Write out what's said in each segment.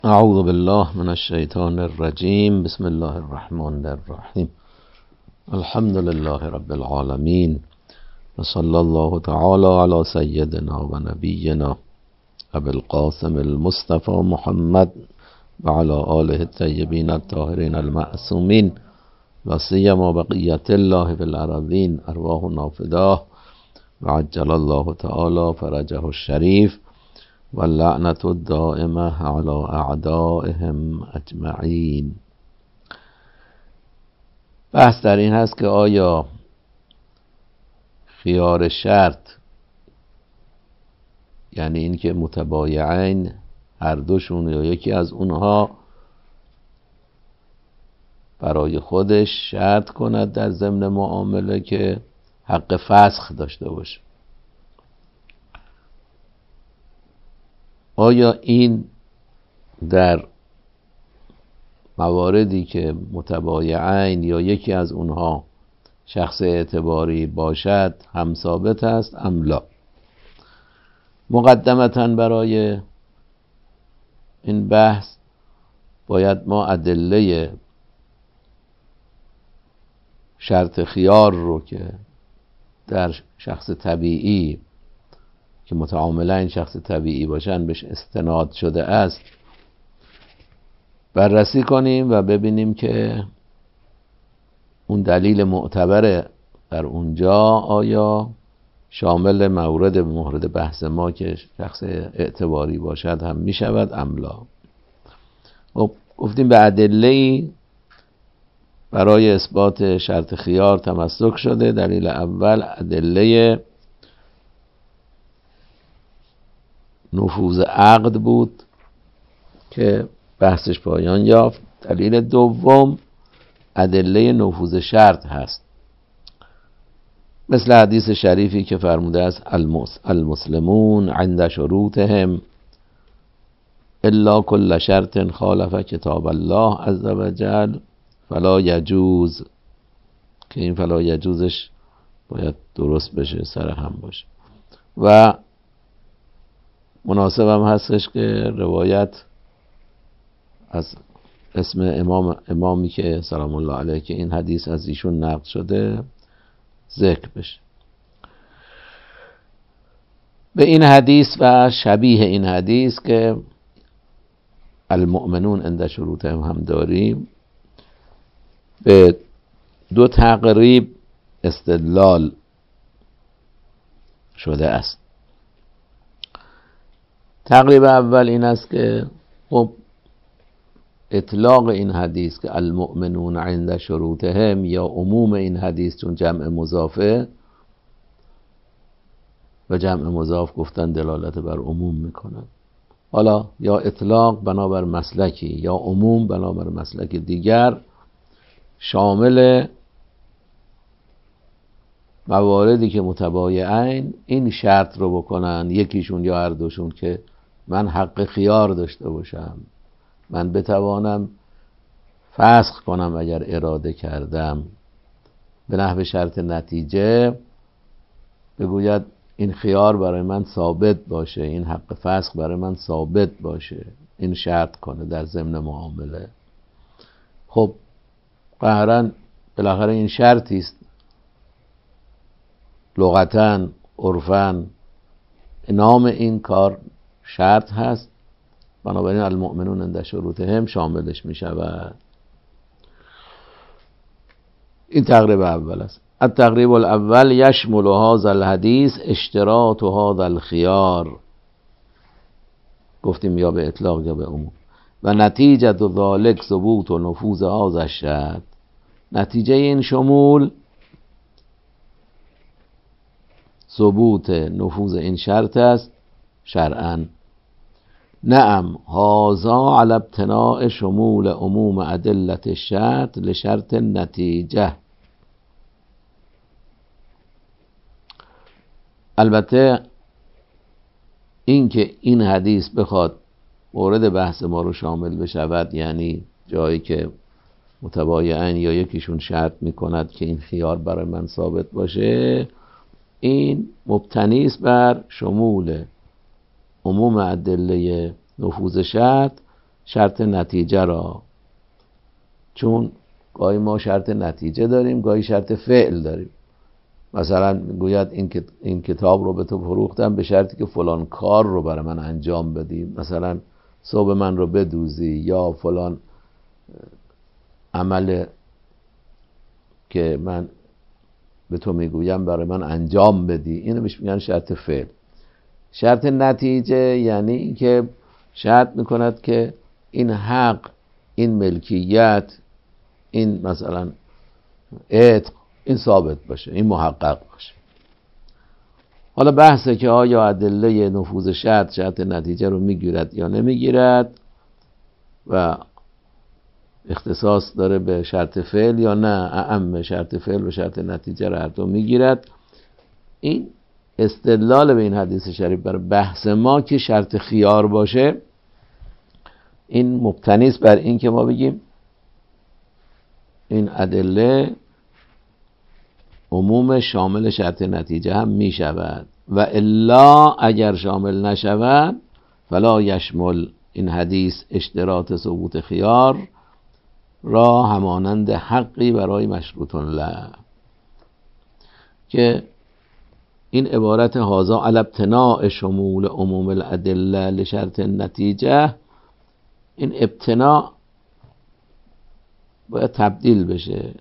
اعوذ بالله من الشیطان الرجیم. بسم الله الرحمن الرحیم. الحمد لله رب العالمین و صلی الله تعالی علی سیدنا و نبینا ابی القاسم المصطفى محمد و علی آله الطیبین الطاهرین المعصومین و سیما بقیة الله فی الارضین ارواحنا فداه و عجل الله تعالی فرجه الشریف و لعنت الدائمه علی اعدائهم اجمعین. بحث در این هست که آیا خیار شرط، یعنی این که متبایعین هر دوشون یا یکی از اونها برای خودش شرط کند در ضمن معامله که حق فسخ داشته باشه، آیا این در مواردی که متبایعین یا یکی از اونها شخص اعتباری باشد هم ثابت است ام لا؟ مقدمتاً برای این بحث باید ما ادله شرط خیار رو که در شخص طبیعی که متعاملین شخص طبیعی باشن بهش استناد شده است بررسی کنیم و ببینیم که اون دلیل معتبر در اونجا آیا شامل مورد بحث ما که شخص اعتباری باشد هم می شود ام لا. خب گفتیم به ادله‌ای برای اثبات شرط خیار تمسک شده. دلیل اول ادله نفوذ عقد بود که بحثش پایان یافت. دلیل دوم ادله نفوذ شرط هست، مثل حدیث شریفی که فرموده است المسلمون عند شروطهم الا كل شرط خالف کتاب الله عز وجل فلا یجوز، که این فلا یجوزش باید درست بشه، سر هم باشه. و مناسب هم هستش که روایت از اسم امامی که سلام الله علیه که این حدیث از ایشون نقل شده ذکر بشه. به این حدیث و شبیه این حدیث که المؤمنون عند شروطهم هم داریم، به دو تقریب استدلال شده است. تقریب اول این است که خب اطلاق این حدیث که المؤمنون عند شروطهم یا عموم این حدیث چون جمع مضافه و جمع مضاف گفتن دلالت بر عموم میکنند. حالا یا اطلاق بنابر مسلکی یا عموم بنابر مسلک دیگر شامل مواردی که متبایعین این شرط رو بکنن، یکیشون یا هر دوشون، که من حق خیار داشته باشم، من بتوانم فسخ کنم اگر اراده کردم، به نحو شرط نتیجه بگوید این خیار برای من ثابت باشه، این حق فسخ برای من ثابت باشه، این شرط کنه در ضمن معامله. خب قهراً بالاخره این شرطی است، لغتاً عرفاً نام این کار شرط هست، بنابراین المؤمنون عند شروطهم شاملش می شود. این تقریب اول است. التقریب الاول یشمل هذا الحدیث اشتراط هذا الخیار، گفتیم یا به اطلاق یا به عموم، و نتیجه ذلک ثبوت و نفوذ هذا الشرط، نتیجه این شمول ثبوت نفوذ این شرط است شرعاً. نعم هذا على ابتناء شمول عموم ادلة الشرط لشرط النتیجه. البته این که این حدیث بخواد مورد بحث ما رو شامل بشود، یعنی جایی که متبایعین یا یکیشون شرط میکند که این خیار برای من ثابت باشه، این مبتنی است بر شمول عموم ادله نفوذ شرط شرط نتیجه را، چون گاهی ما شرط نتیجه داریم، گاهی شرط فعل داریم. مثلا گوید این کتاب رو به تو فروختم به شرطی که فلان کار رو برای من انجام بدی، مثلا ثوب من رو بدوزی یا فلان عمل که من به تو میگویم برای من انجام بدی. اینو بهش میگن شرط فعل. شرط نتیجه یعنی اینکه شرط میکند که این حق، این ملکیت، این مثلا عتق، این ثابت باشه، این محقق باشه. حالا بحثه که آیا ادله نفوذ شرط نتیجه رو میگیرد یا نمیگیرد و اختصاص داره به شرط فعل یا نه، اعم شرط فعل و شرط نتیجه رو هر دو میگیرد. این استدلال به این حدیث شریف برای بحث ما که شرط خیار باشه، این مبتنی است بر این که ما بگیم این ادله عموم شامل شرط نتیجه هم می شود و الا اگر شامل نشود فلا یشمل این حدیث اشتراط ثبوت خیار را همانند حقی برای مشروط له، که این عبارت هذا علی ابتناء شمول عموم الادله لشرط نتیجه، این ابتناء باید تبدیل بشه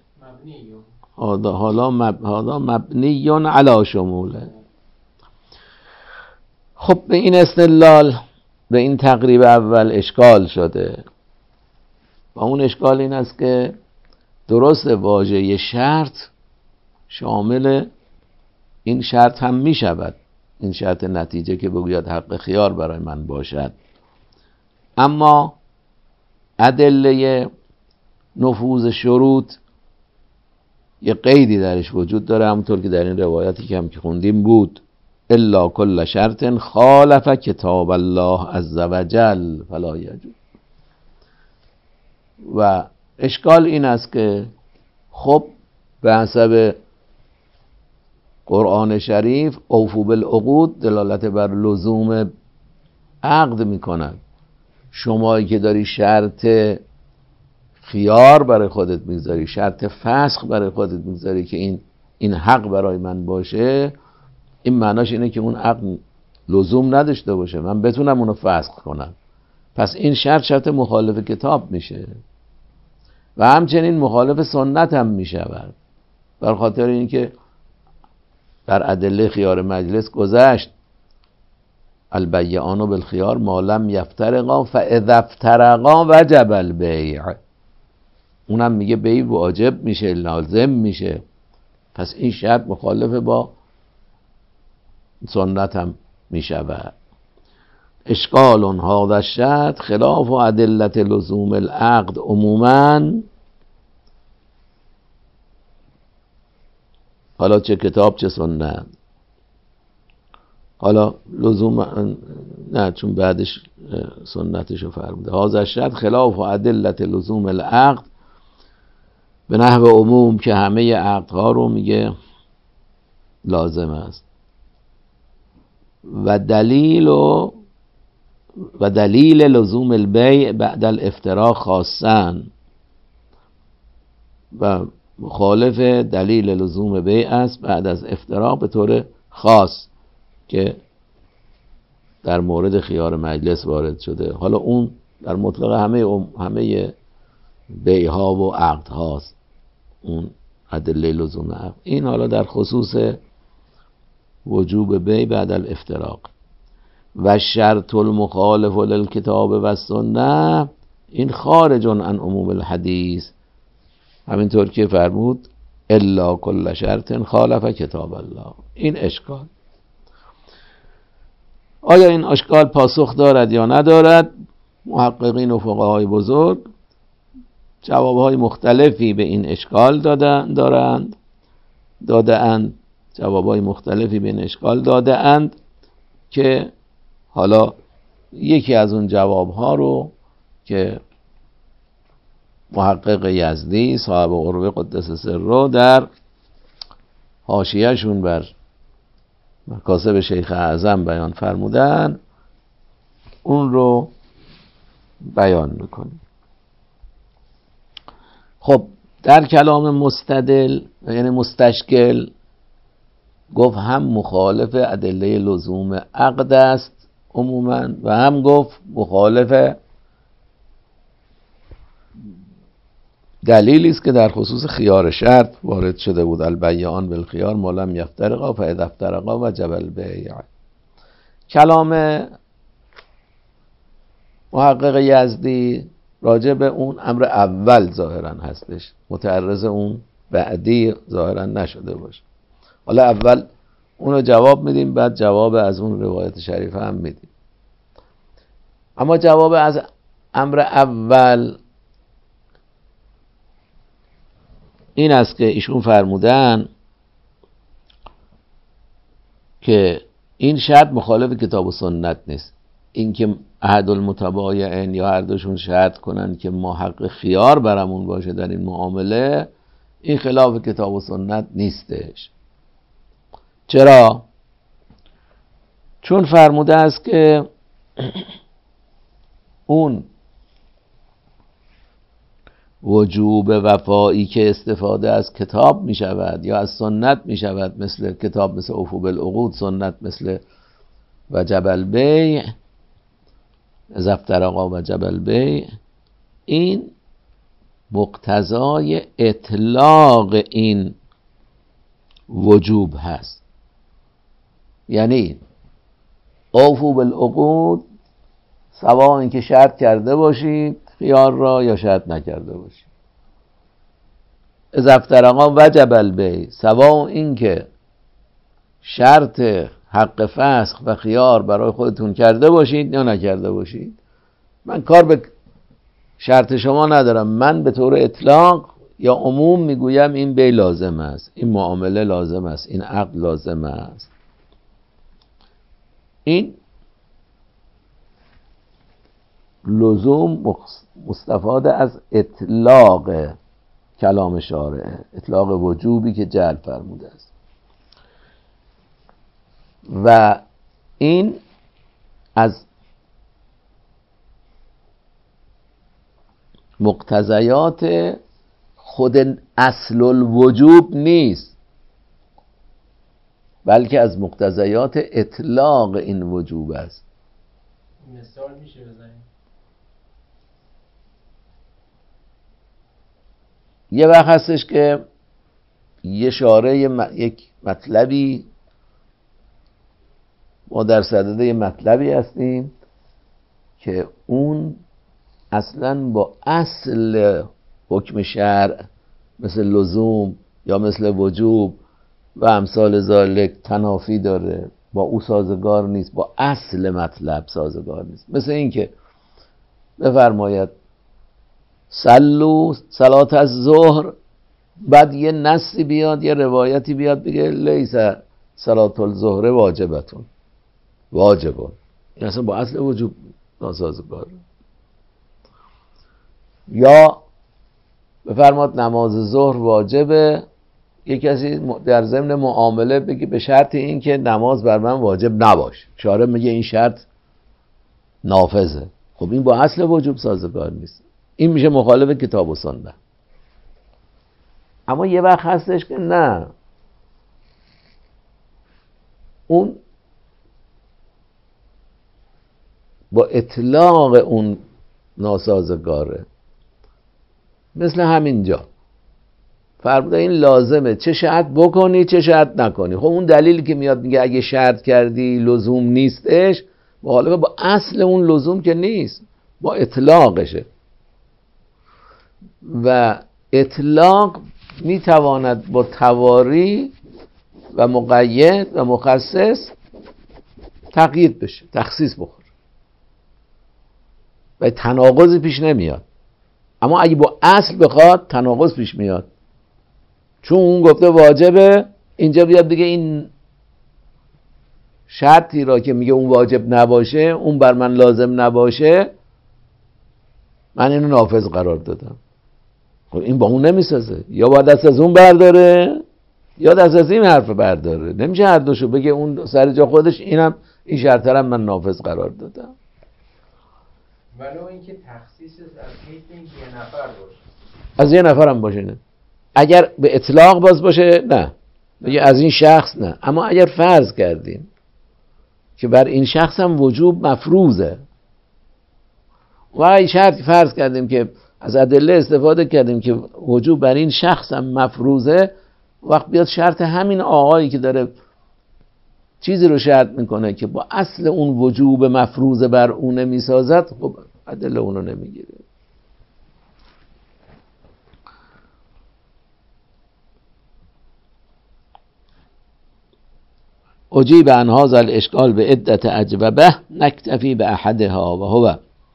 هذا مبنی علی شموله. خب به این استدلال، به این تقریب اول اشکال شده و اون اشکال این است که درست واژه شرط شامل این شرط هم می شود، این شرط نتیجه که بگوید حق خیار برای من باشد، اما ادله نفوذ شروط یه قیدی درش وجود داره، همونطور که در این روایتی که هم که خوندیم بود، الا کل شرط خالف کتاب الله عز وجل فلا یجوز. و اشکال این است که خب به حسب قرآن شریف اوفو بالعقود دلالت بر لزوم عقد میکند. شمایی که داری شرط خیار برای خودت میگذاری، شرط فسخ برای خودت میگذاری که این حق برای من باشه، این معناش اینه که اون عقد لزوم نداشته باشه، من بتونم اونو فسخ کنم. پس این شرط مخالف کتاب میشه و همچنین مخالف سنت هم میشود، بر خاطر اینکه در ادله خیار مجلس گذشت البیعان بالخیار ما لم یفترقا فاذا افترقا وجب البیع، اونم میگه بیع واجب میشه، لازم میشه. پس این شرط مخالف با سنت هم میشود. اشکال هذا الشرط خلاف ادلت لزوم العقد عموما، حالا چه کتاب چه سنت. حالا لزوم نه، چون بعدش سنتشو فرموده. هذا الشرط خلاف ادلت لزوم العقد به نحو عموم که همه عقدها رو میگه لازم است و دلیل لزوم البیع بعد الافتراق خاصاً، و مخالف دلیل لزوم بیع است بعد از افتراق به طور خاص که در مورد خیار مجلس وارد شده. حالا اون در مطلق همه بیع ها و عقد هاست، اون ادله لزوم عقد. این حالا در خصوص وجوب بیع بعد الافتراق. و شرط المخالف للکتاب و السنه این خارج عن عموم الحدیث، همینطور که فرمود الا کل شرط خالف کتاب الله. این اشکال، آیا این اشکال پاسخ دارد یا ندارد؟ محققین و فقهای بزرگ جوابهای مختلفی به این اشکال داده‌اند جوابهای مختلفی به این اشکال داده‌اند که حالا یکی از اون جوابها رو که محقق یزدی صاحب عروه قدس سره در حاشیه‌شون بر مکاسب شیخ اعظم بیان فرمودن، اون رو بیان میکنیم. خب در کلام مستدل یعنی مستشکل گفت هم مخالف ادله لزوم عقد است عموما و هم گفت مخالف دلیلی است که در خصوص خیار شرط وارد شده بود، البیعان بالخیار ما لم یفترقا فاذا افترقا وجب البیع. کلام محقق یزدی راجع به اون امر اول ظاهرا هستش، متعرض اون بعدی ظاهرا نشده باشه. حالا اول اونو جواب میدیم، بعد جواب از اون روایت شریفه هم میدیم. اما جواب از امر اول این است که ایشون فرمودن که این شرط مخالف کتاب و سنت نیست. این که احد المتبایعین یا هر دوشون شرط کنن که ما حق خیار برامون باشه در این معامله، این خلاف کتاب و سنت نیستش. چرا؟ چون فرموده است که اون وجوب وفایی که استفاده از کتاب می شود یا از سنت می شود، مثل کتاب مثل اوفو بالعقود، سنت مثل وجب البیع، اذا افترقا وجب البیع، این مقتضای اطلاق این وجوب هست. یعنی اوفو بالعقود سواء اینکه شرط کرده باشید خیار را یا شرط نکرده باشید، اذا افترقا وجب البیع سواء اینکه شرط حق فسخ و خیار برای خودتون کرده باشید یا نکرده باشید. من کار به شرط شما ندارم، من به طور اطلاق یا عموم میگویم این بیع لازم است، این معامله لازم است، این عقد لازم است. این لزوم مستفاده از اطلاق کلام شارع، اطلاق وجوبی که جعل فرموده است. و این از مقتضیات خود اصل الوجوب نیست، بلکه از مقتضیات اطلاق این وجوب است. مثال میشه بزنیم؟ یه وقت هستش که یه شارع یک مطلبی، ما در صدد یه مطلبی هستیم که اون اصلا با اصل حکم شرع مثل لزوم یا مثل وجوب و امثال ذالک تنافی داره، با او سازگار نیست، با اصل مطلب سازگار نیست. مثل این که بفرماید صلو صلات الظهر، بعد یه نصی بیاد، یه روایتی بیاد بگه لیس صلات الظهر واجبتون واجبون، این اصلا با اصل وجوب ناسازگار. یا بفرماد نماز ظهر واجبه، یک کسی در ضمن معامله بگه به شرط این که نماز بر من واجب نباشه، شارع میگه این شرط نافذه. خب این با اصل وجوب سازگار نیست، این میشه مخالف کتاب و سنت. اما یه وقت هستش که نه، اون با اطلاق اون ناسازگاره. مثل همینجا فرموده این لازمه، چه شرط بکنی چه شرط نکنی. خب اون دلیلی که میاد میگه اگه شرط کردی لزوم نیستش، مخالفه با اصل اون لزوم که نیست، با اطلاقشه. و اطلاق میتواند با تواری و مقید و مخصص تقیید بشه، تخصیص بخوره و تناقضی پیش نمیاد. اما اگه با اصل بخواد تناقض پیش میاد، چون اون گفته واجبه، اینجا بیاد دیگه این شرطی را که میگه اون واجب نباشه، اون بر من لازم نباشه، من اینو نافذ قرار دادم. خب این با اون نمیسازه، یا باید دست از اون برداره یا دست از این حرف برداره. نمیشه هر دوشو بگه اون سر جا خودش، اینم این شرط هم من نافذ قرار دادم. ولو اینکه تخصیص از حیث اینکه یه نفر باشه، از یه نفر هم باشه نه. اگر به اطلاق باز باشه نه، بگه از این شخص نه. اما اگر فرض کردیم که بر این شخص هم وجوب مفروضه و این شرط فرض کردیم که از ادله استفاده کردیم که وجوب بر این شخص هم مفروضه، وقت بیاد شرط همین آقایی که داره چیزی رو شرط میکنه که با اصل اون وجوب مفروض بر اونه میسازد، خب ادله اونو نمیگیره. اجیب عن هذا الاشکال به عدت اجوبه نکتفی به احدها و هو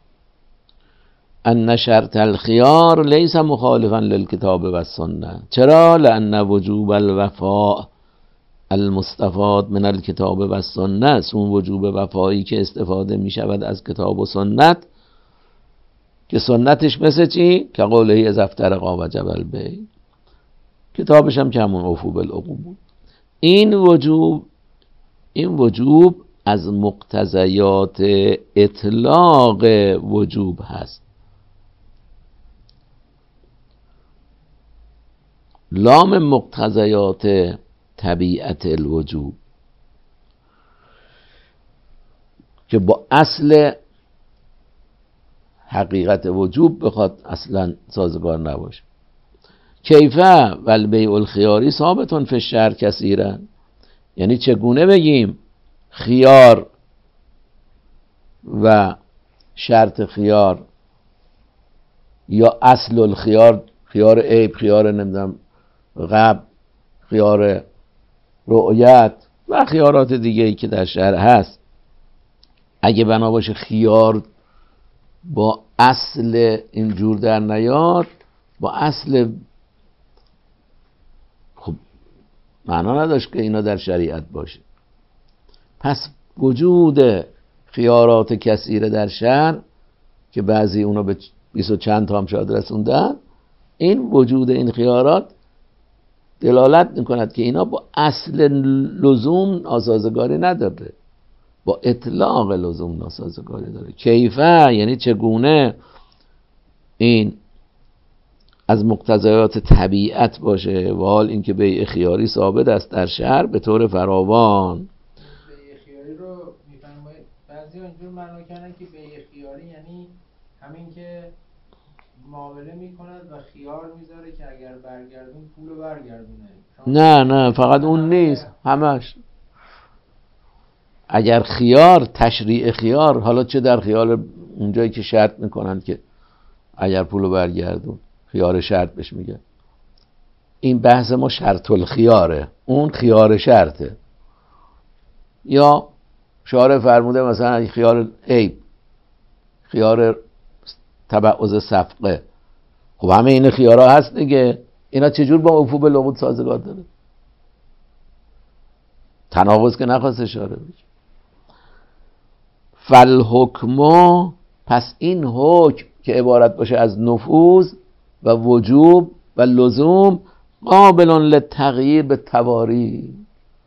ان شرط الخيار ليس مخالفا للكتاب والسنه. چرا؟ لان وجوب الوفاء المستفاد من الكتاب والسنه است. اون وجوب وفایی که استفاده می شود از کتاب و سنت، که سنتش مثل چی؟ که قوله از افترقا و جبل بی، کتابش هم که همون اوفو بالعقود بود. این وجوب از مقتضیات اطلاق وجوب هست، لام مقتضیات طبیعت الوجوب، که با اصل حقیقت وجوب بخواد اصلا سازگار نباشه. کیفه والبیع الخیاری ثابتون فی الشرع کثیرا، یعنی چگونه بگیم خیار و شرط خیار یا اصل الخیار، خیار عیب، خیار نمیدونم غب، خیار رؤیت و خیارات دیگه ای که در شرع هست، اگه بنا باشه خیار با اصل اینجور در نیاد، با اصل خب معنا نداشت که اینا در شریعت باشه. پس وجود خیارات کثیره در شرع که بعضی اونا به 20 و چند تا هم شاید رسوندن، این وجود این خیارات دلالت میکند که اینا با اصل لزوم ناسازگاری نداره، با اطلاق لزوم ناسازگاری داره. کیفه یعنی چگونه این از مقتضیات طبیعت باشه، و حال اینکه بیع خیاری ثابت است در شرع به طور فراوان. بیع خیاری رو میفرمایید بعضی اینجور معنا کردن که بیع خیاری یعنی همین که معامله میکند و خیار میذاره که اگر برگردون پولو برگردونه. نه فقط اون نیست، همش. اگر خیار تشریع خیار، حالا چه در خیار اونجایی که شرط میکنن که اگر پولو برگردون، خیار شرط بهش میگه، این بحث ما شرط الخیاره، اون خیار شرطه. یا شارع فرموده مثلا خیار عیب، خیار تبعض صفقه، خب همه این خیارها هست دیگه، اینا چجور با اوفو بالعقود سازگار داره؟ تناقض که نخواسته شارع بشه. فالحکم، پس این حکم که عبارت باشه از نفوذ و وجوب و لزوم، قابل للتغییر به تواری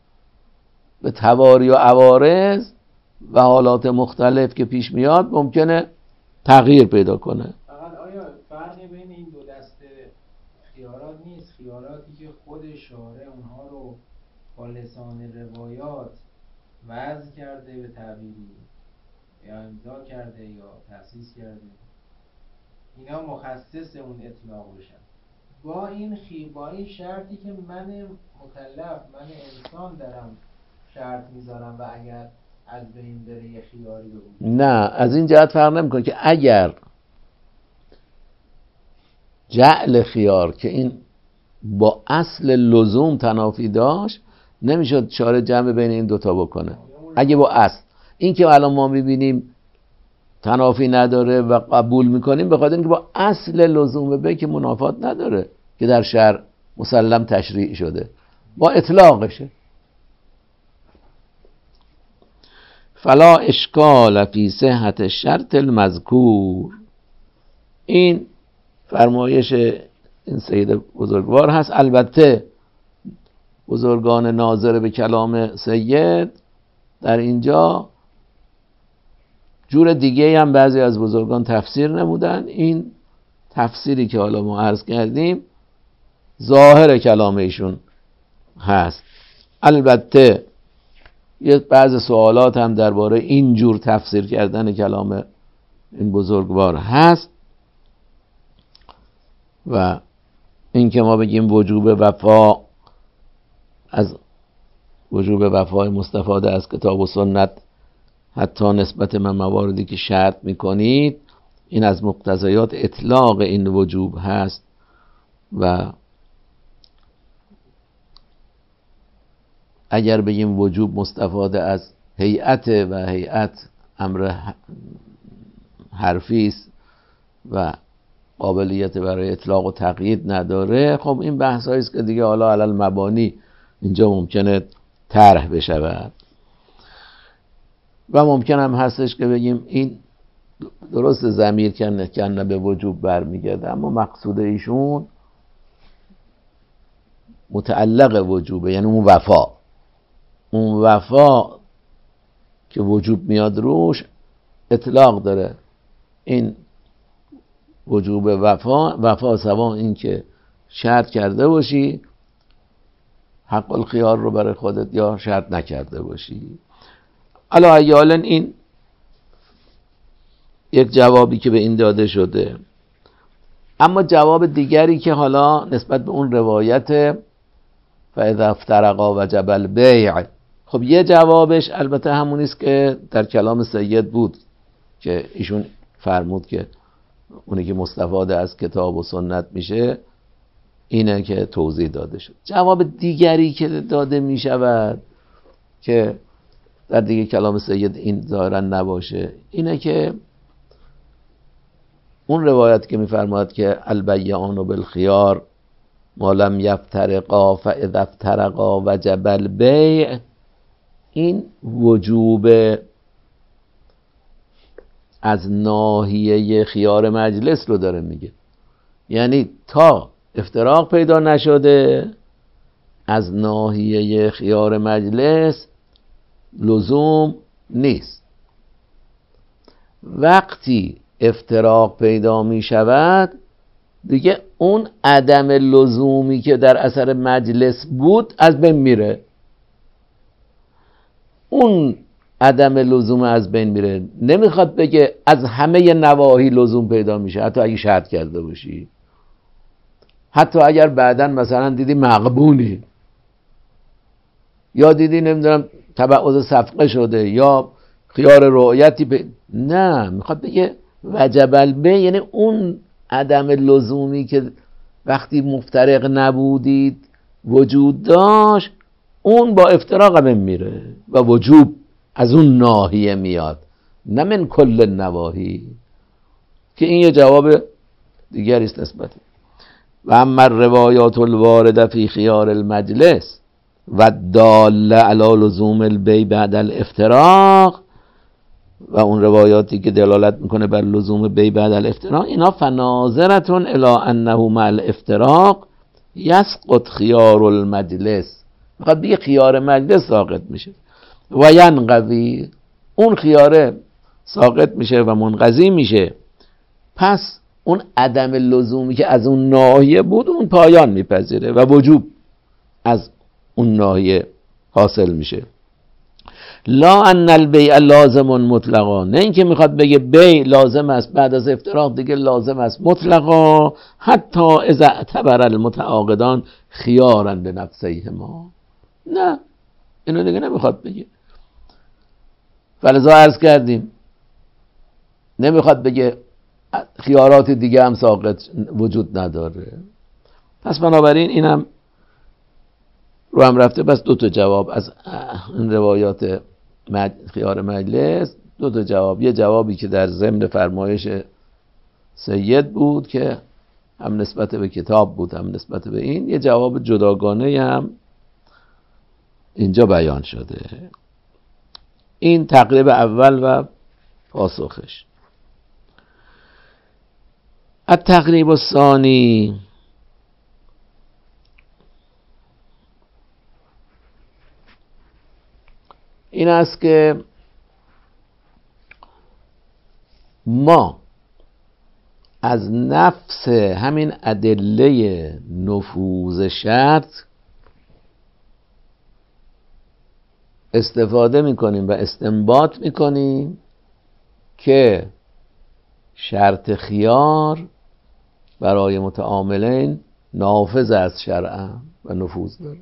و عوارض و حالات مختلف که پیش میاد ممکنه تغییر پیدا کنه. فقط آیا فرقی بین این دو دسته خیارات نیست؟ خیاراتی که خود شارع اونها رو با لسان روایات وضع کرده به تعبیری یا امضا کرده یا تأسیس کرده، اینا مخصص اون اطلاق بشن، با این شرطی که من مکلف، من انسان دارم شرط میذارم و اگر از بین بره یه خیاری رو نه، از این جهت فرق نمیکنه که اگر جعل خیار که این با اصل لزوم تنافی داشت، نمیشد شارع جمع بین این دوتا بکنه. اگه با اصل، این که الان ما میبینیم تنافی نداره و قبول میکنیم، به خاطر اینکه با اصل لزوم به که منافات نداره که در شرع مسلم تشریع شده، با اطلاقشه. فلا اشکال فی صحت الشرط المذکور. این فرمایش این سید بزرگوار هست. البته بزرگان ناظر به کلام سید در اینجا جور دیگه هم بعضی از بزرگان تفسیر نمودن. این تفسیری که حالا ما عرض کردیم ظاهر کلام ایشون هست. البته یه بعض سوالات هم درباره این جور تفسیر کردن کلام این بزرگوار هست و این که ما بگیم وجوب وفا، از وجوب وفای مستفاده از کتاب و سنت حتی نسبت من مواردی که شرط میکنید، این از مقتضیات اطلاق این وجوب هست و اگر بگیم وجوب مستفاده از هیئت و هیئت امر حرفی است و قابلیت برای اطلاق و تقیید نداره، خب این بحثایی است که دیگه حالا علل مبانی اینجا ممکنه طرح بشود و ممکن هم هستش که بگیم این درست ضمیر کنه به وجوب برمیگرده، اما مقصود ایشون متعلق وجوبه، یعنی اون وفا که وجوب میاد روش اطلاق داره. این وجوب وفا سوا این که شرط کرده باشی حق الخیار رو برای خودت یا شرط نکرده باشی. علا ایالا این یک جوابی که به این داده شده. اما جواب دیگری که حالا نسبت به اون روایت فاذا افترقا وجب البیع، خب یه جوابش البته همون است که در کلام سید بود که ایشون فرمود که اونی که مستفاده از کتاب و سنت میشه اینه که توضیح داده شد. جواب دیگری که داده میشود که در دیگه کلام سید این ظاهرا نباشه اینه که اون روایت که میفرماد که البیعان بالخیار ما لم یفترقا فاذا افترقا وجب البیع، این وجوب از ناحیه خیار مجلس رو داره میگه، یعنی تا افتراق پیدا نشده از ناحیه خیار مجلس لزوم نیست. وقتی افتراق پیدا می شود دیگه اون عدم لزومی که در اثر مجلس بود از بین میره. اون عدم لزوم از بین میره. نمیخواد بگه از همه نواحی لزوم پیدا میشه، حتی اگه شرط کرده باشی، حتی اگر بعداً مثلا دیدی مغبونی یا دیدی نمیدونم تبعض صفقه شده یا خیار رعیتی نه، میخواد بگه وجب البیع، یعنی اون عدم لزومی که وقتی مفترق نبودید وجود داشت اون با افتراق هم میره و وجوب از اون ناحیه میاد، نه من کل نواحی، که این یه جواب دیگری است نسبت. و اما روایات الوارده فی خیار المجلس و داله علی لزوم البیع بعد الافتراق، و اون روایاتی که دلالت میکنه بر لزوم بیع بعد الافتراق، اینا فناظرتون الی انه مع الافتراق یسقط خیار المجلس، میخواد بگه خیار مجلس ساقط میشه و ینقضی، اون خیاره ساقط میشه و منقضی میشه، پس اون عدم لزومی که از اون ناحیه بود اون پایان میپذیره و وجوب از اون ناحیه حاصل میشه. لا ان البیع لازم مطلقا، نه اینکه میخواد بگه بیع لازم است بعد از افتراق دیگه لازم است مطلقا، حتی اذا اعتبر المتعاقدان خیارا به نفسیهما، نه اینو دیگه نمیخواد بگه. فلذا عرض کردیم نمیخواد بگه خیارات دیگه هم ساقط وجود نداره. پس بنابراین اینم رو هم رفته. بس دو تا جواب از این روایات خیار مجلس، دو تا جواب، یه جوابی که در ضمن فرمایش سید بود که هم نسبت به کتاب بود هم نسبت به این، یه جواب جداگانه هم اینجا بیان شده. این تقریب اول و پاسخش. التقریب الثانی، این است که ما از نفس همین ادله نفوذ شرط استفاده میکنیم و استنباط میکنیم که شرط خیار برای متعاملین نافذ از شرع و نفوذ داره.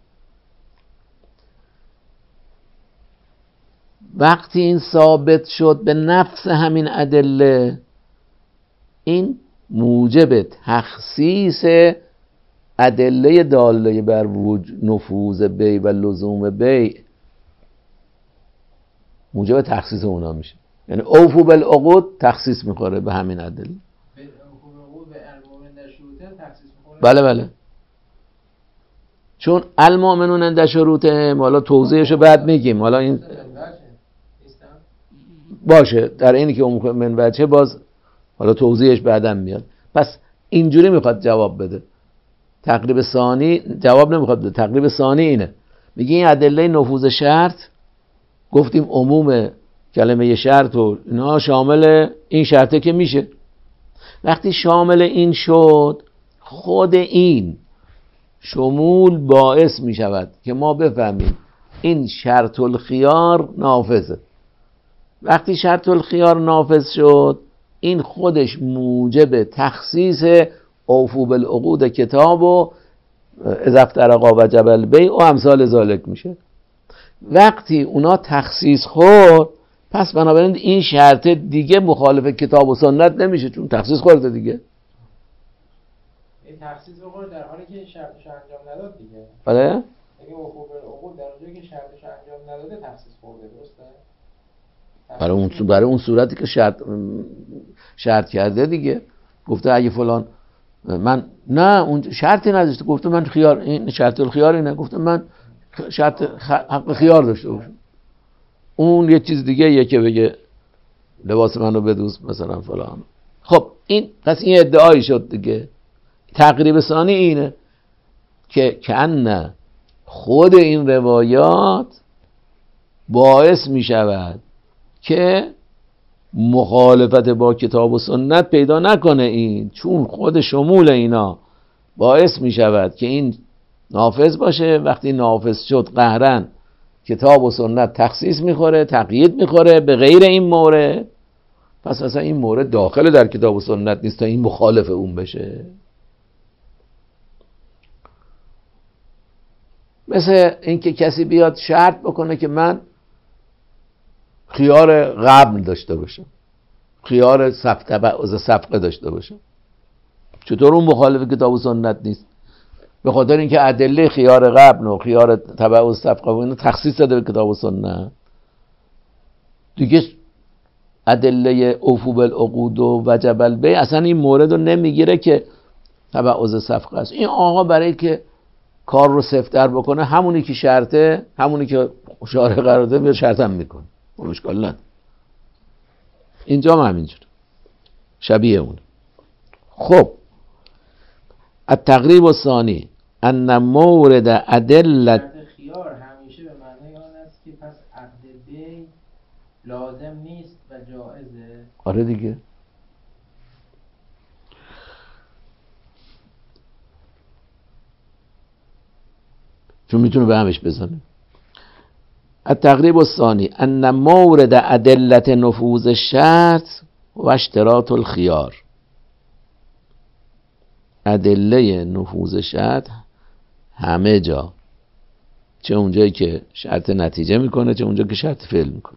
وقتی این ثابت شد به نفس همین ادله، این موجب تخصیص ادله داله بر نفوذ بیع و لزوم بیع، موجب تخصیص اونا میشه. یعنی اوفو بالعقود تخصیص میخوره به همین ادله. بله چون المؤمنون عند شروطهم، حالا توضیحشو بعد میگیم، حالا این باشه در اینی که من وجه باز حالا توضیحش بعدم میاد. پس اینجوری میخواد جواب بده. تقریب ثانی جواب نمیخواد بده، تقریب ثانی اینه، میگه این ادله نفوذ شرط، گفتیم عموم کلمه شرط و اینا شامل این شرطه که میشه. وقتی شامل این شد، خود این شمول باعث میشود که ما بفهمیم این شرط الخیار نافذه. وقتی شرط الخیار نافذ شد، این خودش موجب تخصیص اوفو بالعقود کتاب و اذا افترقا وجب البیع و امثال ذالک میشه. وقتی اونا تخصیص خورد، پس بنابراین این شرط دیگه مخالف کتاب و سنت نمیشه، چون تخصیص خورده دیگه. این تخصیص بخوره در حالی که شرطش انجام نداد دیگه. بله؟ اگه اوفو بالعقود در اونجایی که شرطش انجام نداده تخصیص خورده، درسته؟ برای اون صورتی که شرط کرده دیگه، گفته اگه فلان من نه اون شرطی نداشته، گفته من خیار، این شرط الخیار اینه، گفته من شرط حق خیار داشته باشم. اون یه چیز دیگه یه که بگه لباس منو بدوز مثلا فلان. خب این پس این ادعایی شد دیگه. تقریب ثانی اینه که کأن خود این روایات باعث می شود که مخالفت با کتاب و سنت پیدا نکنه این، چون خود شمول اینا باعث می شود که این نافذ باشه. وقتی نافذ شد قهرن کتاب و سنت تخصیص میخوره، تقیید میخوره به غیر این مورد، پس اصلا این مورد داخل در کتاب و سنت نیست تا این مخالف اون بشه. مثل اینکه کسی بیاد شرط بکنه که من خیار قبل داشته باشم، خیار صفقه داشته باشم، چطور اون مخالف کتاب و سنت نیست؟ به خاطر اینکه ادله خیار قبل و خیار تبع و صفقه و اینو تخصیص داده به کتاب و سنت دیگه. ادله اوفو بالعقود و وجب البیع اصلا این مورد رو نمیگیره که تبع و صفقه است. این آقا برای که کار رو سفت‌تر بکنه، همونی که شرطه، همونی که شارع قرار داده شرط هم میکنه، مشکل نداره. اینجا هم همینجور شبیه اون. خب التقریب الثانی ان مورد ادله خیار همیشه به معنای آن است که پس عقد بیع لازم نیست و جائزه. آره دیگه. چون میتونه به همش بزنه. التقریب الثانی ان مورد ادله نفوذ الشرط و اشتراط الخيار. ادله نفوذ شرط همه جا، چه اونجایی که شرط نتیجه میکنه چه اونجا که شرط فعل میکنه.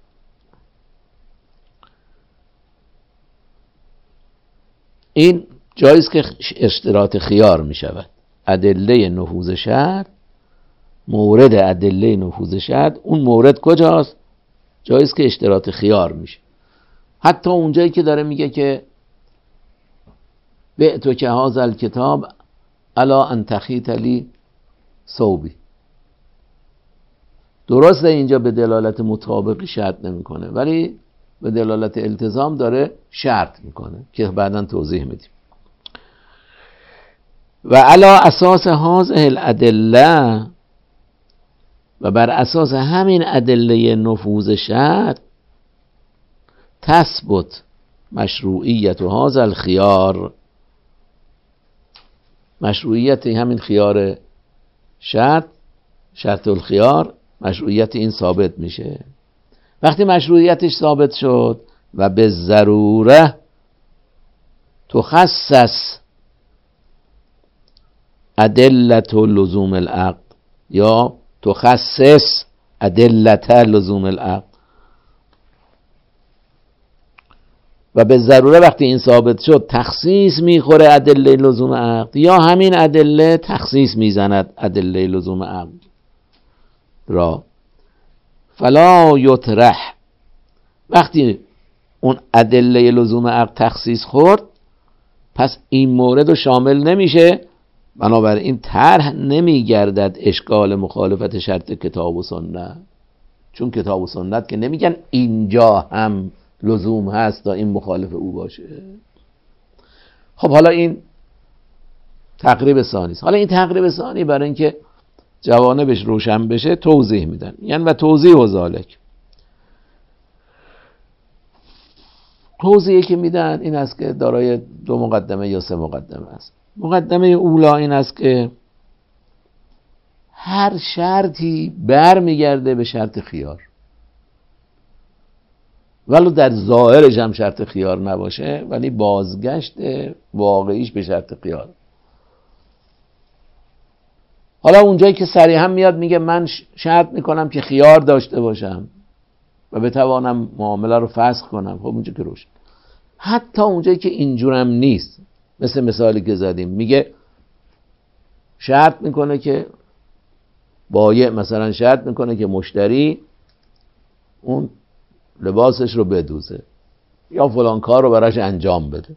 این جاییست که اشتراط خیار میشود. ادله نفوذ شرط، مورد ادله نفوذ شرط، اون مورد کجاست؟ جاییست که اشتراط خیار میشه. حتی اونجایی که داره میگه که بعتو که هذا الکتاب الا ان تخیط لی ثوبی، درسته اینجا به دلالت مطابقی شرط نمیکنه، ولی به دلالت التزام داره شرط میکنه که بعداً توضیح میدیم. و علا اساس هذه الادله، و بر اساس همین ادله نفوذ شرط، تثبت مشروعیت هذا الخیار، مشروعیت همین خیار شرط الخیار، مشروعیت این ثابت میشه. وقتی مشروعیتش ثابت شد و به ضروره تخصص ادلت لزوم العقد یا تخصص ادلت لزوم العقد، و به ضروره وقتی این ثابت شد تخصیص میخوره ادله لزوم عقد، یا همین ادله تخصیص میزند ادله لزوم عقد را. فلا یطرح، وقتی اون ادله لزوم عقد تخصیص خورد پس این مورد رو شامل نمیشه، بنابراین طرح نمیگردد اشکال مخالفت شرط کتاب و سنت، چون کتاب و سنت که نمیگن اینجا هم لزوم هست تا این مخالف او باشه. خب حالا این تقریب ثانی است. حالا این تقریب ثانی برای اینکه جوانبش روشن بشه توضیح میدن، یعنی و توضیح و ذالک. توضیحی که میدن این است که دارای 2 مقدمه یا 3 مقدمه است. مقدمه اولا این است که هر شرطی برمیگرده به شرط خیار، ولو در ظاهرش هم شرط خیار نباشه، ولی بازگشت واقعیش به شرط خیار. حالا اونجایی که صریحا میاد میگه من شرط میکنم که خیار داشته باشم و بتوانم معامله رو فسخ کنم، خب اونجا که روشن. حتی اونجایی که اینجورم نیست، مثل مثالی که زدیم، میگه شرط میکنه که بایع مثلا شرط میکنه که مشتری اون لباسش رو بدوزه یا فلان کار رو براش انجام بده،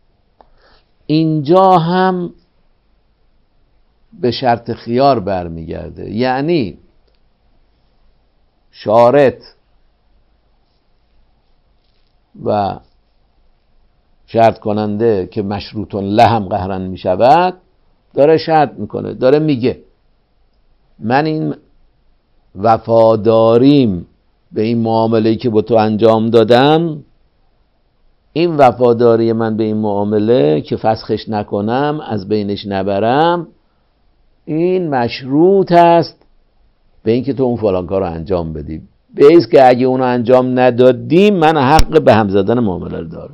اینجا هم به شرط خیار برمیگرده. یعنی شارط و شرط کننده که مشروط له هم قهرا می شود داره شرط میکنه، داره میگه من این وفاداریم به این معامله‌ای که با تو انجام دادم، این وفاداری من به این معامله که فسخش نکنم، از بینش نبرم، این مشروط است به این که تو اون فلان کار رو انجام بدی، به این که اگه اونو انجام ندادی من حق به هم زدن معامله رو دارم.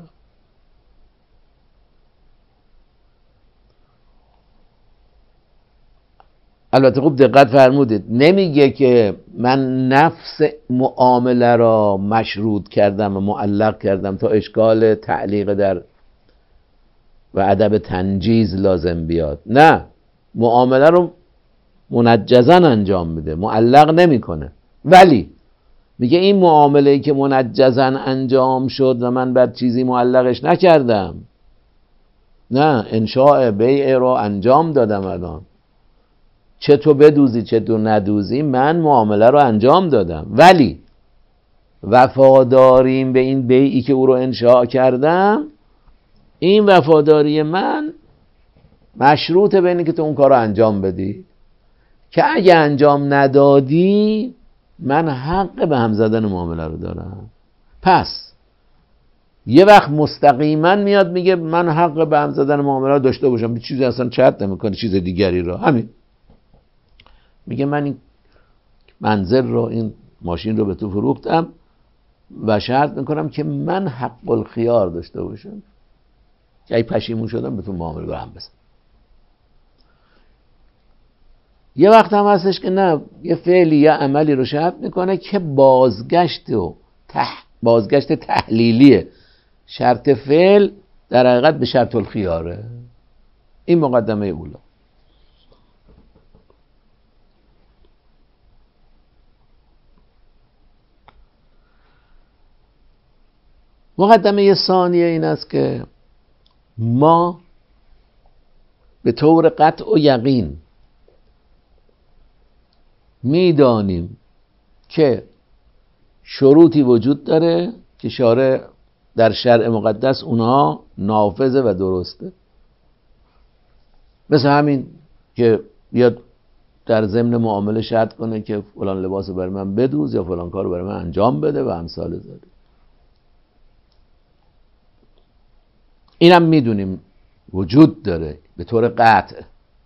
البته خوب دقت فرمودید، نمیگه که من نفس معامله را مشروط کردم و معلق کردم تا اشکال تعلیق در و ادب تنجیز لازم بیاد، نه، معامله رو منجزاً انجام میده، معلق نمیکنه. ولی میگه این معامله‌ای که منجزاً انجام شد و من بعد چیزی معلقش نکردم، نه، انشاء بیع رو انجام دادم، الان چه تو بدوزی چه تو ندوزی من معامله رو انجام دادم، ولی وفاداریم به این بیعی که او رو انشاء کردم، این وفاداری من مشروطه به اینه که تو اون کار رو انجام بدی، که اگه انجام ندادی من حق به هم زدن معامله رو دارم. پس یه وقت مستقیما میاد میگه من حق به هم زدن معامله رو داشته باشم، به چیزی اصلا چرت نمیکنه چیز دیگری رو، همین میگه من این منزل رو، این ماشین رو به تو فروختم و شرط میکنم که من حق الخیار داشته باشم که اگه پشیمون شدم به تو معامله رو هم بزن. یه وقت هم هستش که نه، یه فعلی یا عملی رو شرط میکنه که بازگشت تحلیلیه، شرط فعل در حقیقت به شرط الخیاره. این مقدمه اولا. مقدمه ثانیه این است که ما به طور قطع و یقین میدانیم که شروطی وجود داره که شارع در شرع مقدس اونها نافذه و درسته، مثل همین که بیاد در ضمن معامله شرط کنه که فلان لباس برای من بدوز یا فلان کار برای من انجام بده و امثال ذلک. اینم میدونیم وجود داره به طور قطع.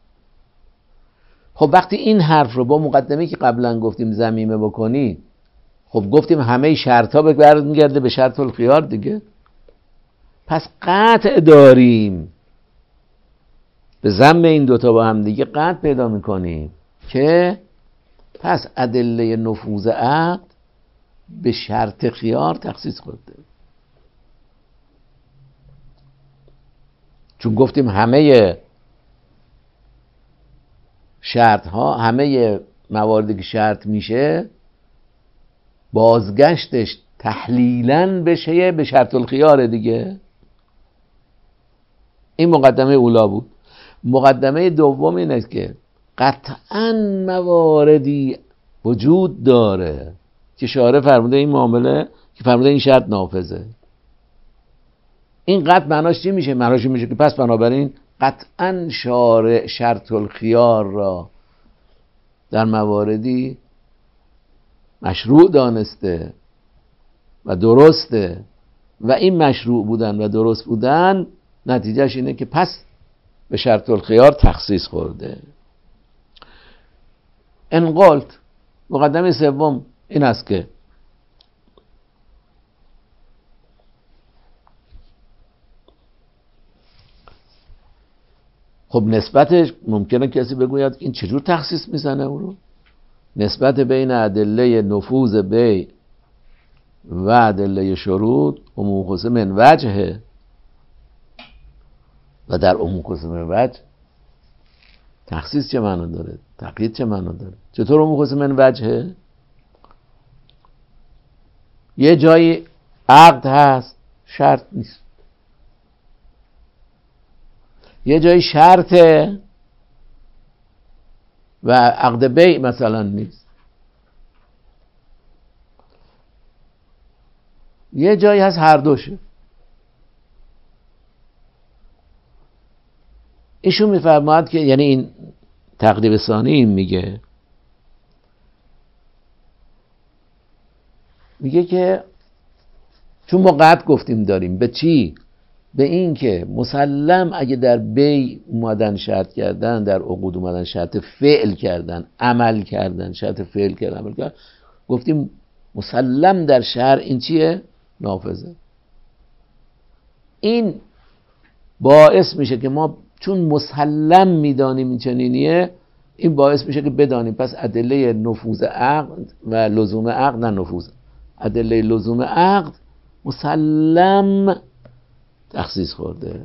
خب وقتی این حرف رو با مقدمه‌ای که قبلا گفتیم ضمیمه بکنی، خب گفتیم همه شرط‌ها برمیگرده به شرط الخیار دیگه. پس قطع داریم، به ضم این دوتا با هم دیگه قطع پیدا میکنیم که پس ادله نفوذ عقد به شرط خیار تخصیص خورده. چون گفتیم همه شرط ها، همه مواردی که شرط میشه بازگشتش تحلیلاً بشه به شرط الخیار دیگه. این مقدمه اولا بود. مقدمه دوم این است که قطعاً مواردی وجود داره که شارع فرموده این معامله، که فرموده این شرط نافذه. این قطع معناش چی میشه؟ معناش میشه که پس بنابراین قطعاً شارع شرط الخیار را در مواردی مشروع دانسته و درسته و این مشروع بودن و درست بودن نتیجهش اینه که پس به شرط الخیار تخصیص خورده. انقلت مقدمه سوم این است که خب نسبتش ممکنه کسی بگوید این چجور تخصیص میزنه او رو؟ نسبت بین ادله نفوذ بیع و ادله شروط عموم خصوص من وجهه و در عموم خصوص من وجه تخصیص چه معنا داره؟ تقیید چه معنا داره؟ چطور عموم خصوص من وجهه؟ یه جایی عقد هست شرط نیست، یه جایی شرطه و عقد بیع مثلا نیست، یه جایی هست هر دوشه. ایشون میفرماید که یعنی این تقریب ثانی این میگه که چون ما قطع گفتیم داریم به چی؟ به این که مسلم اگه در بیع اومدن شرط کردن، در عقود اومدن شرط فعل کردن، عمل کردن، شرط فعل کردن، عمل کردن، گفتیم مسلم در شرع این چیه؟ نافذه. این باعث میشه که ما چون مسلم میدانیم این چنینیه، این باعث میشه که بدانیم پس ادله نفوذ عقد و لزوم عقد، نه نفوذ، ادله لزوم عقد مسلم تخصیص خورده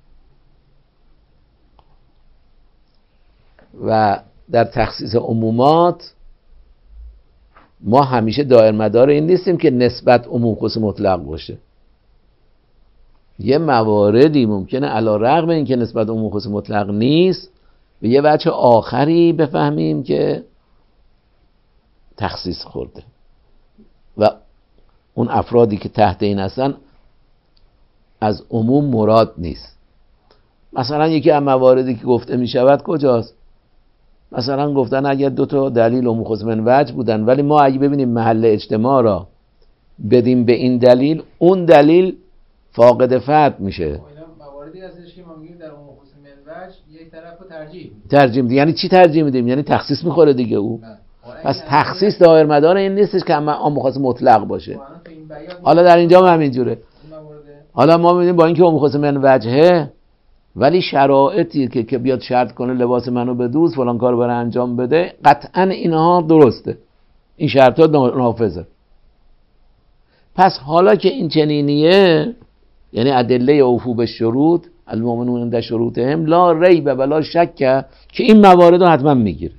و در تخصیص عمومات ما همیشه دایر مدار این نیستیم که نسبت عموم خصوص مطلق باشه. یه مواردی ممکنه علی رغم این که نسبت عموم خصوص مطلق نیست به یه وجه آخری بفهمیم که تخصیص خورده و اون افرادی که تحت این هستن از عموم مراد نیست. مثلا یکی از مواردی که گفته می شود کجاست؟ مثلا گفتن اگر دو تا دلیل عموم خصوص من وجه بودن ولی ما اگه ببینیم محل اجتماع را بدیم به این دلیل، اون دلیل فاقد فرد میشه. اینا مواردی هستش که ما میگیم در عموم خصوص من وجه یک طرف رو ترجیح میدیم. یعنی چی ترجیح میدیم؟ یعنی تخصیص میخوره دیگه او. پس تخصیص دایر مدار این نیستش که عموم خصوص مطلق باشه. حالا در اینجا هم همینجوره. حالا ما میبینیم با اینکه عموم خصوص من وجهه ولی شرایطی که بیاد شرط کنه لباس منو بدوز فلان کارو برای انجام بده، قطعا اینها درسته، این شرطا نافذه. پس حالا که این چنینیه، یعنی ادله اوفو به شروط المؤمنون عند شروطهم لا ریب ولا شک که این موارد رو حتما میگیره.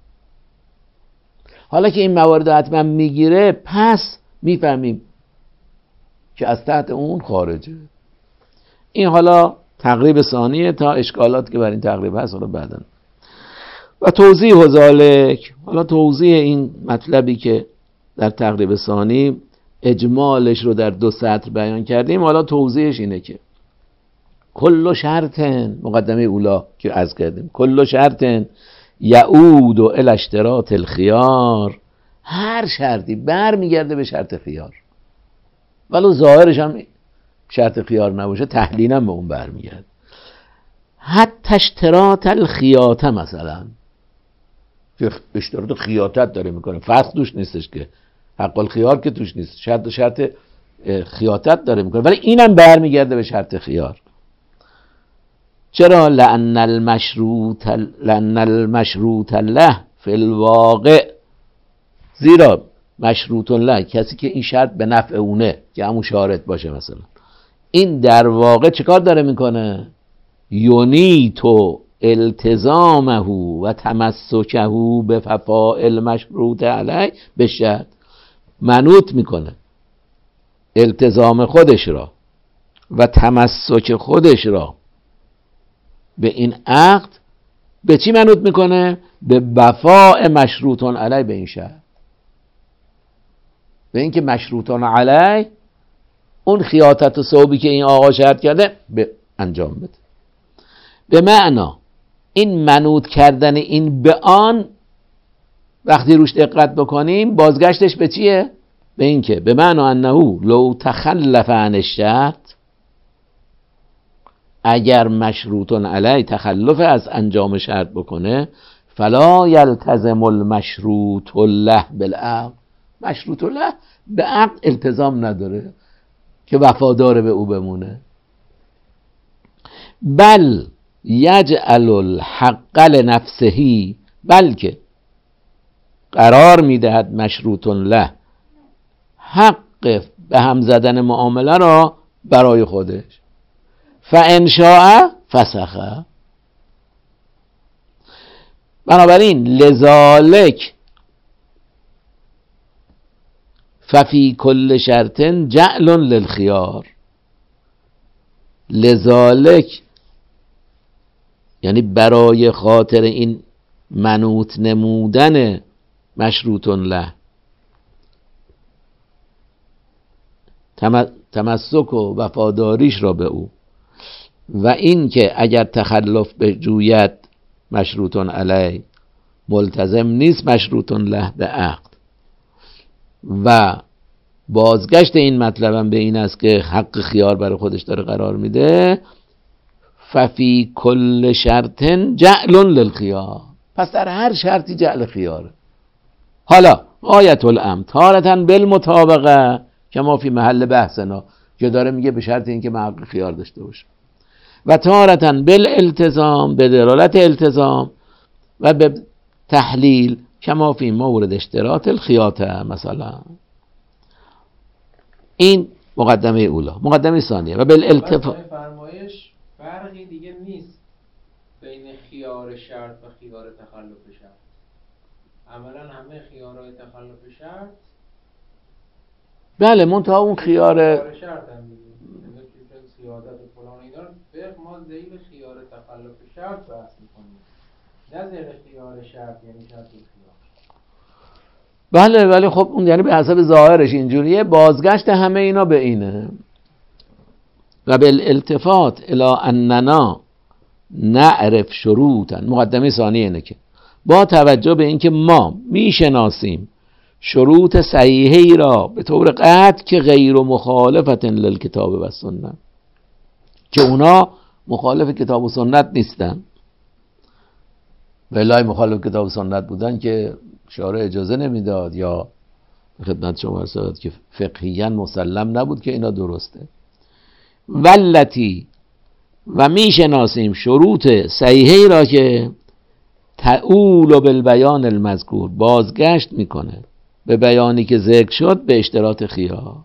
حالا که این موارد رو حتما میگیره پس میفهمیم که از تحت اون خارجه. این حالا تقریب ثانیه تا اشکالات که بر این تقریب هست حالا بعداً. و توضیح ذالک، حالا توضیح این مطلبی که در تقریب ثانی اجمالش رو در 2 سطر بیان کردیم، حالا توضیحش اینه که کل شرط، مقدمه اولا که عرض کردیم، کل شرط یعود و الی اشتراط الخیار، هر شرطی برمیگرده به شرط خیار ولو ظاهرش هم شرط خیار نباشه تحلیلا به اون برمیگرد. حتی اشتراط الخیاطه مثلا که اشتراط خیاطت داره میکنه، فصل توش نیستش که، حق الخیار که توش نیست، شرط خیاطت داره میکنه، ولی اینم برمیگرده به شرط خیار. چرا؟ لأن المشروط له فی الواقع، زیرا مشروط له کسی که این شرط به نفع اونه که همون شارط باشه مثلا، این در واقع چه کار داره میکنه؟ یونیتو التزامه و تمسکه به وفاء المشروط علیه به شرط، منوط میکنه التزام خودش را و تمسک خودش را به این عقد. به چی منوط میکنه؟ به وفاء مشروطان علیه به این شرط، به اینکه مشروطان علیه اون خیاطت و ثوبی که این آقا شرط کرده به انجام بده. به معنا این منوط کردن این به آن وقتی روش دقت بکنیم بازگشتش به چیه؟ به این که به معنا انه لو تخلف عن الشرط، اگر مشروطن علیه تخلف از انجام شرط بکنه، فلا یلتزم المشروط له بالعقد، مشروط له به عقد التزام نداره که وفادار به او بمونه، بل یجعل الحق لنفسه، بلکه قرار میدهد مشروط له حق به هم زدن معامله را برای خودش، فان شاء فسخ. بنابراین لذالک ففی کل شرط جعل للخیار، لذالک یعنی برای خاطر این منوط نمودن مشروط له، تمسک و وفاداریش را به او، و این که اگر تخلف بجوید مشروط علیه ملتزم نیست مشروط له به عقد. و بازگشت این مطلبم به این است که حق خیار برای خودش داره قرار میده، ففی کل شرط جعل للخیار، پس در هر شرطی جعل خیاره. حالا آیت الامر تارة بالمطابقه که ما فی محل بحثنا، که داره میگه به شرط اینکه من حق خیار داشته باشه، و تارة بالالتزام به دلالت التزام، و به تحلیل کما فی مورد اشتراط الخیاطه مثلا. این مقدمه اولا. مقدمه ثانیه و بالالتفات فرمایش فرقی دیگه نیست بین خیار شرط و خیار تخلف شرط. عملا همه خیارهای تخلف شرط بله منتها اون خیار شرط هم دیگه سیادت و فلان اینا ما ذیل خیار تخلف شرط بحث میکنیم، نه ذیل خیار شرط یعنی شرط خیار. بله ولی خب اون یعنی به حسب ظاهرش اینجوریه، بازگشت همه اینا به اینه. و بالالتفات الی اننا نعرف شروطا، مقدمه ثانیه اینه که با توجه به اینکه ما میشناسیم شروط صحیحی را به طور قطع که غیر مخالفت للکتاب و سنت، که اونا مخالف کتاب و سنت نیستن، ولای مخالف کتاب و سنت بودن که شارع اجازه نمیداد یا خدمت شما عرض شد که فقهیاً مسلم نبود که اینا درسته. ولتی و میشناسیم شروط صحیحی را که تعول بالبیان المذکور، بازگشت میکنه به بیانی که ذکر شد به اشتراط خیار.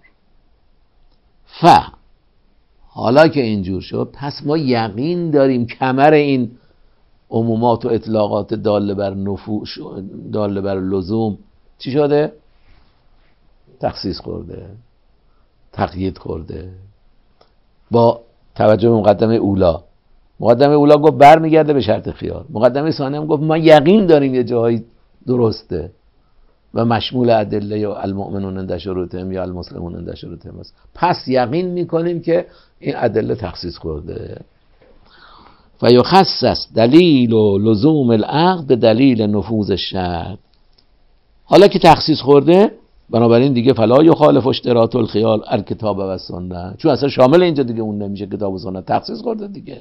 حالا که اینجور شد پس ما یقین داریم کمر این عمومات و اطلاقات داله بر نفوذ، داله بر لزوم چی شده؟ تخصیص خورده، تقیید خورده. با توجه به مقدمه اولا، مقدمه اولا گفت برمیگرده به شرط خیار، مقدمه ثانی هم گفت ما یقین داریم یه جایی درسته و مشمول ادله یا المؤمنون عند شروطهم یا المسلمون عند شروطهم است، پس یقین میکنیم که این ادله تخصیص خورده. و یخصص دلیل و لزوم العقد به دلیل نفوذ الشرط. حالا که تخصیص خورده بنابراین دیگه فلا یخالف اشتراط الخیال الکتاب و سنت، چون اصلا شامل اینجا دیگه اون نمیشه، کتاب و سنت تخصیص خورده دیگه.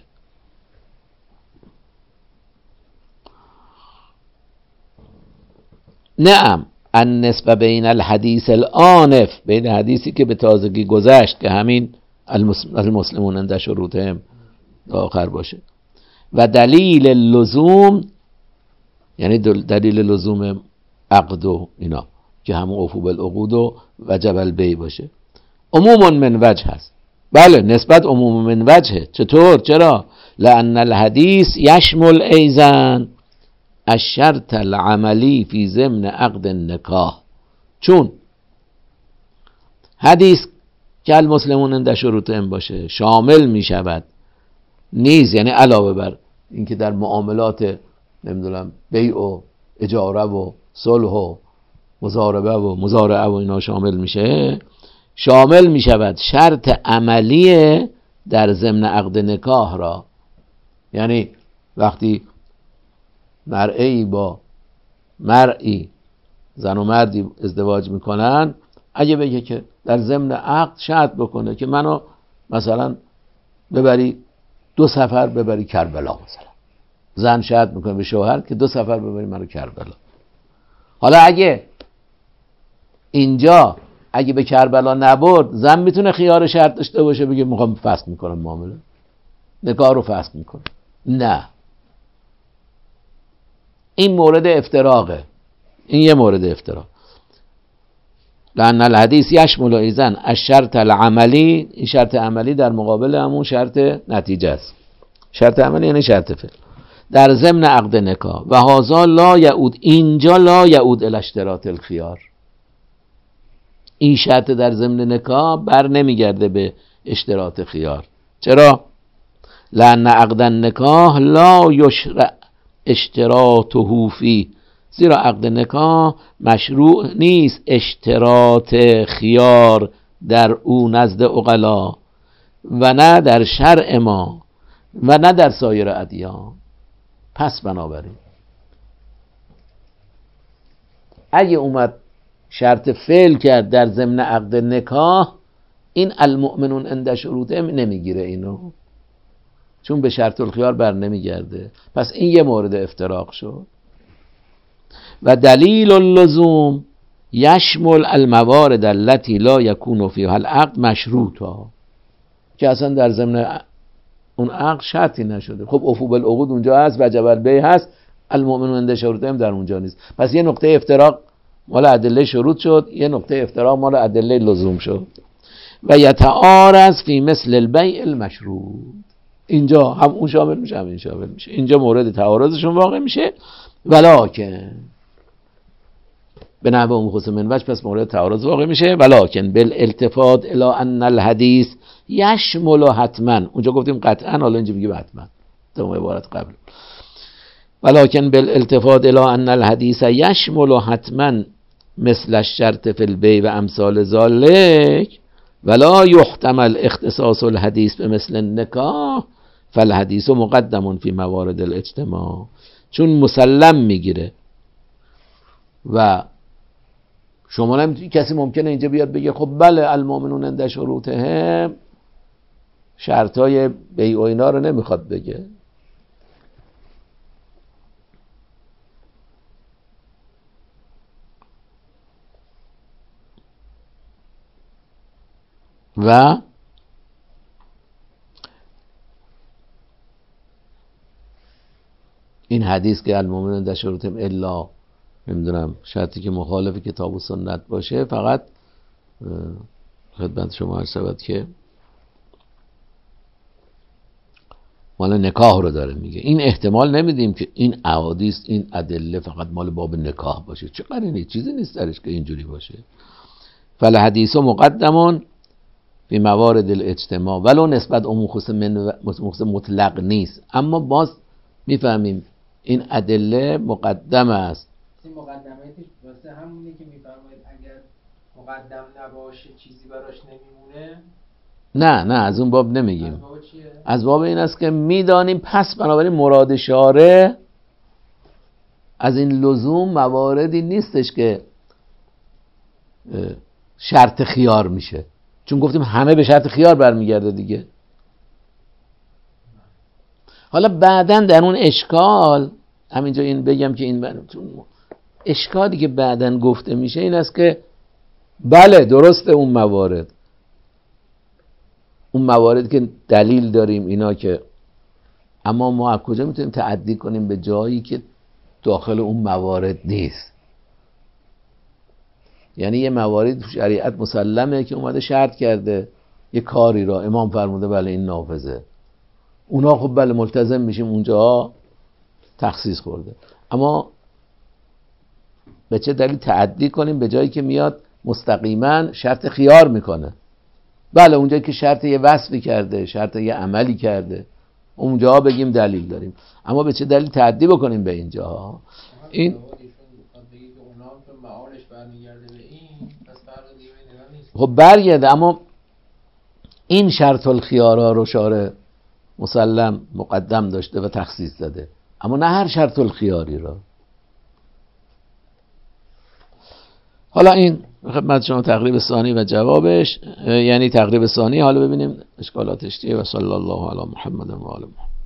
نعم النسبه بین الحدیث الآنف، بین حدیثی که به تازگی گذشت که همین المسلمون عند شروطهم تا آخر باشه، و دلیل لزوم، یعنی دلیل لزوم عقد و اینا که همون عفو بالعقود و وجب البیع باشه، عموم من وجه هست. بله نسبت عموم من وجهه. چطور؟ چرا؟ لأن الحدیث یشمل ایضا الشرط العملی فی ضمن عقد النکاح، چون حدیث که المسلمون عند شروطهم باشه شامل می شود نیز، یعنی علاوه بر اینکه در معاملات نمیدونم بیع و اجاره و صلح و مضاربه و مزارعه و اینا شامل میشه، شامل میشود شرط عملی در ضمن عقد نکاح را. یعنی وقتی مرئی با مرئی، زن و مردی ازدواج میکنن، اگه بگه که در ضمن عقد شرط بکنه که منو مثلا ببری 2 سفر ببری کربلا، مثلا زن شرط میکنه به شوهر که 2 سفر ببری منو کربلا. حالا اگه اینجا اگه به کربلا نبرد، زن میتونه خیار شرط داشته باشه بگه میخوام فسخ میکنم معامله، نکاح رو فسخ میکنه. نه، این مورد افتراقه، این یه مورد افتراق. لأن الحدیث یشمل ایضا الشرط العملی، این شرط عملی در مقابل همون شرط نتیجه است. شرط عملی یعنی شرط فعل در ضمن عقد نکاح. و هذا لا یعود، اینجا لا یعود الی اشتراط الخیار، این شرط در ضمن نکاح بر نمیگرده به اشتراط خیار. چرا؟ لأن عقد النکاح لا یشرع اشتراطه فی، زیرا عقد نکاح مشروع نیست اشتراط خیار در او نزد عقلا و نه در شرع ما و نه در سایر ادیان. پس بنابراین اگه اومد شرط فعل کرد در ضمن عقد نکاح، این المؤمنون عند شروطهم نمیگیره اینو، چون به شرط الخیار بر نمیگرده. پس این یه مورد افتراق شد. و دلیل اللزوم یشمل الموارد التي لا يكون فيها العقد مشروطا، که اصلا در ضمن اون عقد شرطی نشده. خب عفو بالعقود اونجا هست، وجب البیع هست، المؤمنون عند شروطهم در اونجا نیست. پس یه نقطه افتراق مال ادله شروط شد، یه نقطه افتراق مال ادله لزوم شد. و یتعارض فی مثل البیع المشروط، اینجا هم اون شامل میشه هم این شامل میشه، اینجا مورد تعارضشون واقع میشه. ولکن به نحو مخصوص من وجه، پس مورد تعارض واقع میشه. ولکن بالالتفات الی ان الحدیث یشمل حتما، اونجا گفتیم قطعا، حالا اینجا میگه حتما تو عبارت قبل. ولکن بالالتفات الی ان الحدیث یشمل حتما مثل الشرط فی البیع و امثال ذلک ولا یحتمل اختصاص الحدیث به مثل النکاح فالحدیث مقدم فی موارد الاجتماع، چون مسلم میگیره و شما نمیتونی، کسی ممکنه اینجا بیاد بگه خب بله المؤمنون عند شروطهم شرطای بیع و اینا رو نمیخواد بگه. و این حدیث که المؤمنون عند شروطهم الا نمیدونم شرطی که مخالف کتاب و سنت باشه، فقط خدمت شما عرض شود که مال نکاح رو داره میگه. این احتمال نمیدیم که این احادیث، این ادله فقط مال باب نکاح باشه، چقدر این چیزی نیست درش که اینجوری باشه. فالحدیث مقدمون فی موارد الاجتماع ولو نسبت عموم خصوص مطلق نیست، اما باز میفهمیم این ادله مقدم است. این مقدماتش واسه همونه که میفرمایید اگر مقدم نباشه چیزی براش نمیمونه. نه از اون باب نمیگیم. از باب چیه؟ از باب این است که میدانیم پس بنابراین مراد شارع از این لزوم مواردی نیستش که شرط خیار میشه، چون گفتیم همه به شرط خیار برمیگرده دیگه. حالا بعدن در اون اشکال، همینجا این بگم که این اشکالی که بعدن گفته میشه این است که بله درسته اون موارد که دلیل داریم اینا، که اما ما از کجا میتونیم تعدی کنیم به جایی که داخل اون موارد نیست؟ یعنی یه مواردی تو شریعت مسلمه که اومده شرط کرده یه کاری را، امام فرموده بله این نافذه، اونا خب بله ملتزم میشیم، اونجا تخصیص خورده. اما به چه دلیل تعدی کنیم به جایی که میاد مستقیما شرط خیار میکنه؟ بله اونجایی که شرط یه وصفی کرده، شرط یه عملی کرده، اونجا بگیم دلیل داریم. اما به چه دلیل تعدی بکنیم به اینجا؟ این خب برگرده، اما این شرط الخیارا رو شارع مسلم مقدم داشته و تخصیص داده، اما نه هر شرط الخیاری را. حالا این خدمت شما تقریب ثانی و جوابش، یعنی تقریب ثانی. حالا ببینیم اشکالاتش چیه. و صلی الله علی محمد و آل محمد.